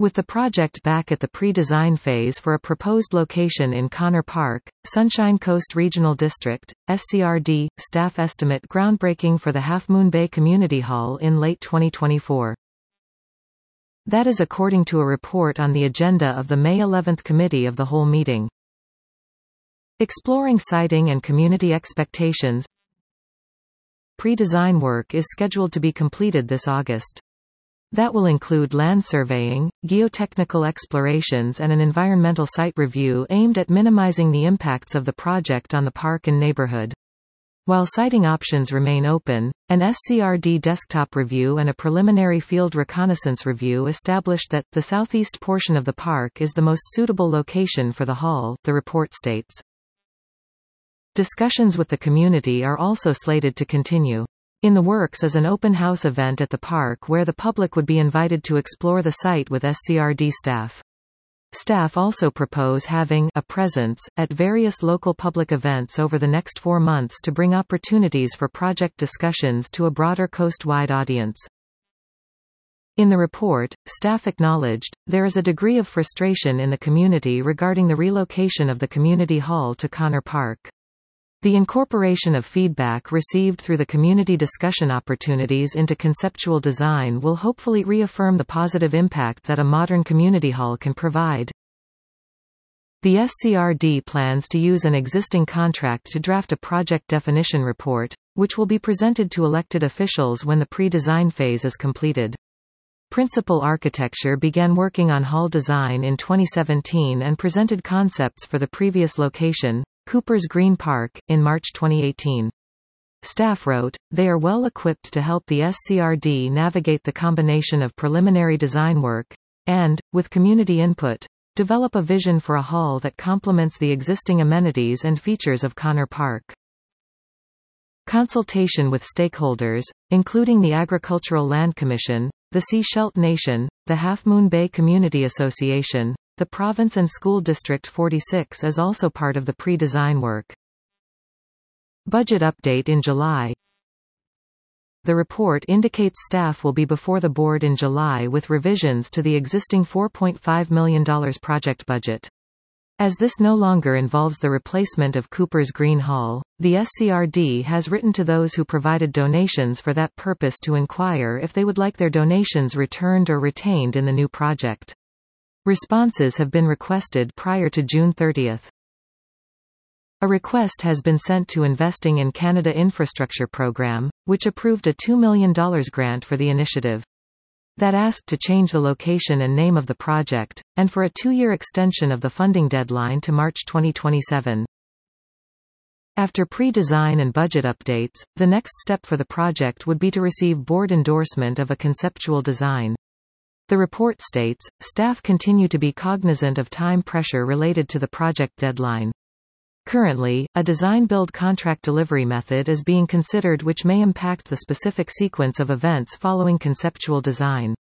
With the project back at the pre-design phase for a proposed location in Connor Park, Sunshine Coast Regional District, SCRD, staff estimate groundbreaking for the Half Moon Bay Community Hall in late 2024. That is according to a report on the agenda of the May 11 Committee of the Whole meeting. Exploring siting and community expectations. Pre-design work is scheduled to be completed this August. That will include land surveying, geotechnical explorations and an environmental site review aimed at minimizing the impacts of the project on the park and neighborhood. While siting options remain open, an SCRD desktop review and a preliminary field reconnaissance review established that the southeast portion of the park is the most suitable location for the hall, the report states. Discussions with the community are also slated to continue. In the works is an open house event at the park where the public would be invited to explore the site with SCRD staff. Staff also propose having a presence at various local public events over the next 4 months to bring opportunities for project discussions to a broader coast-wide audience. In the report, staff acknowledged, there is a degree of frustration in the community regarding the relocation of the community hall to Connor Park. The incorporation of feedback received through the community discussion opportunities into conceptual design will hopefully reaffirm the positive impact that a modern community hall can provide. The SCRD plans to use an existing contract to draft a project definition report, which will be presented to elected officials when the pre-design phase is completed. Principal Architecture began working on hall design in 2017 and presented concepts for the previous location, Cooper's Green Park, in March 2018. Staff wrote, they are well equipped to help the SCRD navigate the combination of preliminary design work, and, with community input, develop a vision for a hall that complements the existing amenities and features of Connor Park. Consultation with stakeholders, including the Agricultural Land Commission, the Sea Schelt Nation, the Half Moon Bay Community Association, the Province and School District 46 is also part of the pre-design work. Budget update in July. The report indicates staff will be before the board in July with revisions to the existing $4.5 million project budget. As this no longer involves the replacement of Cooper's Green Hall, the SCRD has written to those who provided donations for that purpose to inquire if they would like their donations returned or retained in the new project. Responses have been requested prior to June 30. A request has been sent to Investing in Canada Infrastructure Program, which approved a $2 million grant for the initiative. That asked to change the location and name of the project, and for a 2-year extension of the funding deadline to March 2027. After pre-design and budget updates, the next step for the project would be to receive board endorsement of a conceptual design. The report states, staff continue to be cognizant of time pressure related to the project deadline. Currently, a design-build contract delivery method is being considered which may impact the specific sequence of events following conceptual design.